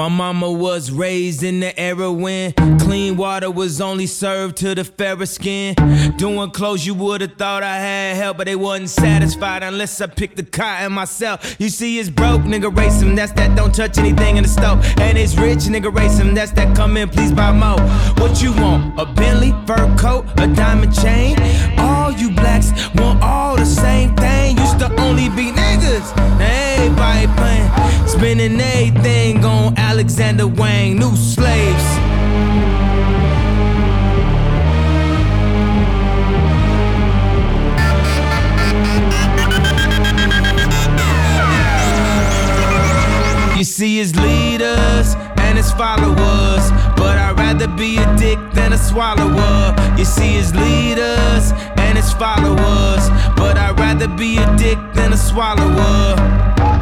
My mama was raised in the era when clean water was only served to the fairer skin. Doing clothes you would've thought I had help, but they wasn't satisfied unless I picked the cotton myself. You see it's broke, nigga race him, that's that don't touch anything in the stove. And it's rich, nigga race him, that's that come in, please buy more. What you want, a Bentley, fur coat, a diamond chain? All you blacks want all the same thing. Used to only be niggas, now everybody playing. Spending everything on Alexander Wang, new slaves. You see his leaders and his followers, but I'd rather be a dick than a swallower. You see his leaders and his followers, but I'd rather be a dick than a swallower.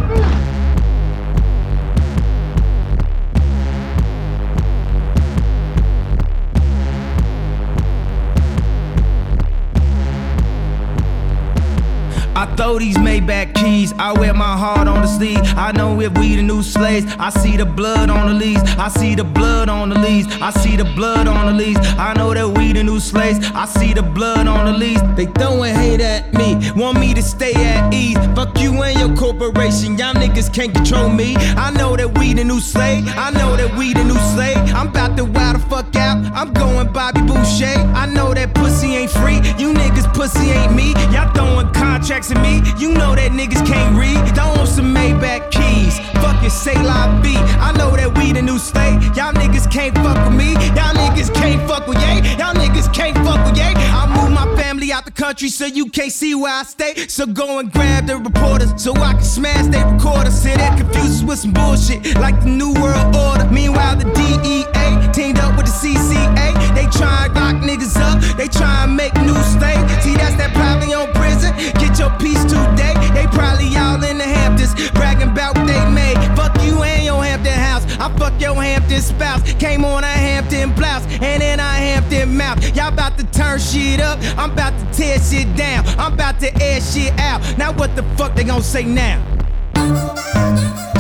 I throw these Maybach keys, I wear my heart on the sleeve. I know if we the new slaves, I see the blood on the leaves. I see the blood on the leaves. I see the blood on the leaves. I know that we the new slaves, I see the blood on the leaves. They throwing hate at me, want me to stay at ease. Fuck you and your corporation, y'all niggas can't control me. I know that we the new slave, I know that we the new slave. I'm about to wild the fuck out, I'm going Bobby Boucher. I know that pussy ain't free, you niggas pussy ain't me. Y'all throwing contracts at me, you know that niggas can't read. Don't want some Maybach keys, fuck it, say la vie. I know that we the new slave, y'all niggas can't fuck with me. Y'all niggas can't fuck with yay, y'all niggas can't fuck with yay. I move my family out the country so you can't see where I stay. So go and grab the reporters so I can smash they recorders. Sit there confused with some bullshit like the New World Order. Meanwhile the DEA teamed up with the CCA. They try and lock niggas up, they try and make new slaves. See that's that probably on prison, get your piece today. They probably all in the Hamptons bragging about what they made. Fuck you and your Hampton house, I fuck your Hampton spouse. Came on a Hampton blouse and then a Hampton mouth. Y'all about to turn shit up, I'm about to tear shit down. I'm about to air shit out. Now what the fuck they gon' say now?